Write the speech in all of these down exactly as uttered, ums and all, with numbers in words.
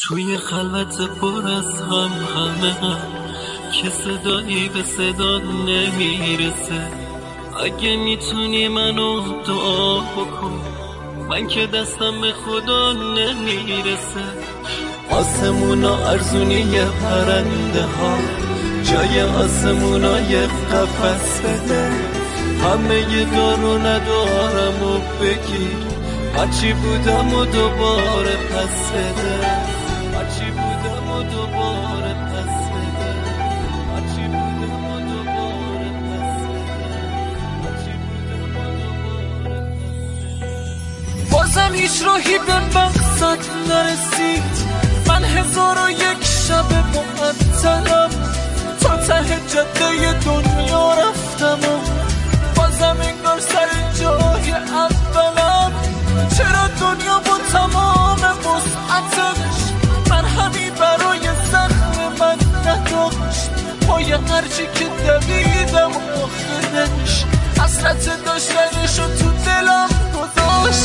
توی خلوت پر از هم همه هم که صدایی به صدا نمیرسه. اگه میتونی منو دعا بکن، من که دستم به خدا نمیرسه. آسمونا ارزونی پرنده ها، جای آسمونا یه قفس بده. همه ی دارو ندارم و بگیر، هرچی بودم و دوباره پس بده. هرچی بودم و دوباره پس بده. هرچی بودم و دوباره پس بده. هرچی بودم و دوباره پس بده. بازم هیچ راهی به مقصد نرسید، من هزار و یک شب معطلم، تا ته جاده دنیا رفتم و بازم انگار سر جای اولم. چرا دنیا با تمام وسعتش من همی برای زخم من نداشت؟ پای هرچی که دویدم آخرش حسرت داشتنشو تو دلم گذاشت.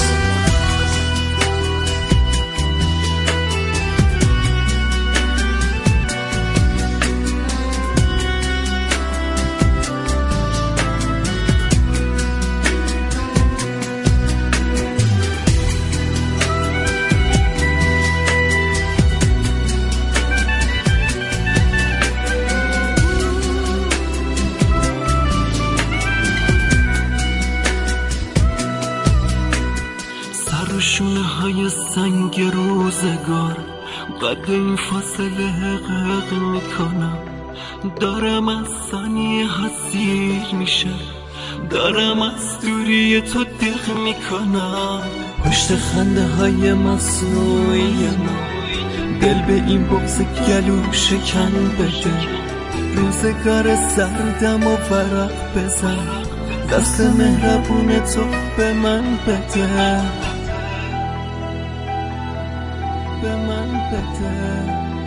شونه های سنگ روزگار قد این فاصله حقق میکنم. دارم از ثانیه حسیر میشه، دارم از دوری تو دق میکنم. پشت خنده های مصنوعی ما دل به این بغض گلو شکن بده. روزگار سردم و ورق بزن، دست مهربون تو به من بده. به من بده.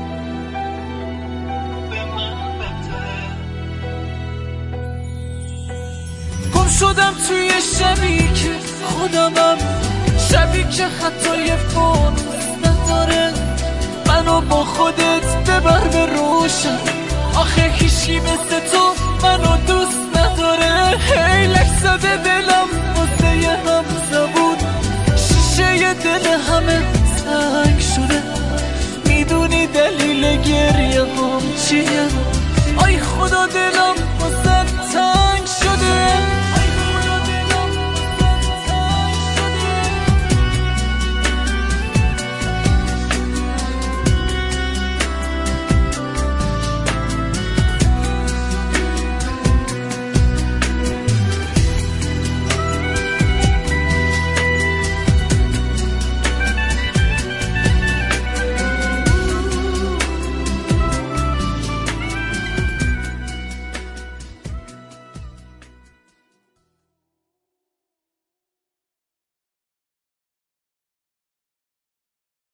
به من بده. گم شدم توی شبی که خودمم، شبی که حتی یه فانوس نداره. منو با خودت ببر به روشن، آخه هیچی مثل تو منو دوست نداره. هیلک زده دلم واسه یه هم زبون، شیشه دل همه تنگ شده. میدونی دلیل گریه هم چیه؟ آی خدا دلم واسه تنگ